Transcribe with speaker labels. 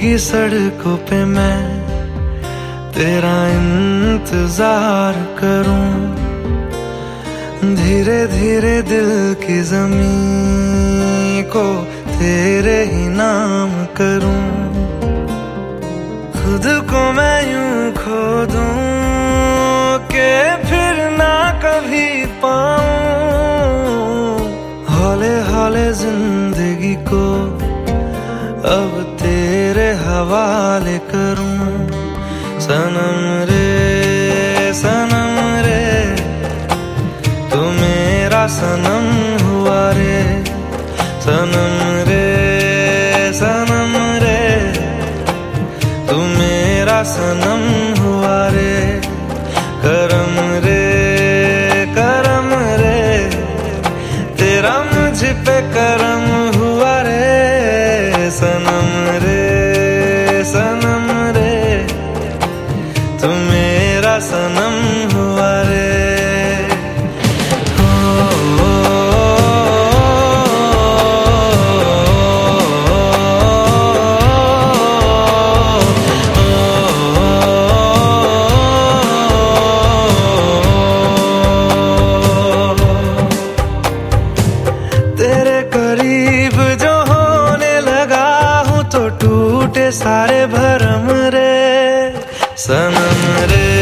Speaker 1: भीगी सड़कों पे मैं तेरा इंतजार करूं, धीरे धीरे दिल की ज़मीं को तेरे ही नाम करूं। खुद को मैं यूं खो दूं कि फिर ना कभी पाऊं, हौले हौले जिंदगी को अब तेरे हवाले करूं। सनम रे तू मेरा सनम हुआ रे, सनम रे तू मेरा सनम हुआ रे। करम रे तेरा मुझ पे करम हुआ रे, सनम रे तू मेरा सनम हुआ रे। तेरे करीब जो होने लगा हूँ तो टूटे सारे भरम रे, सनम रे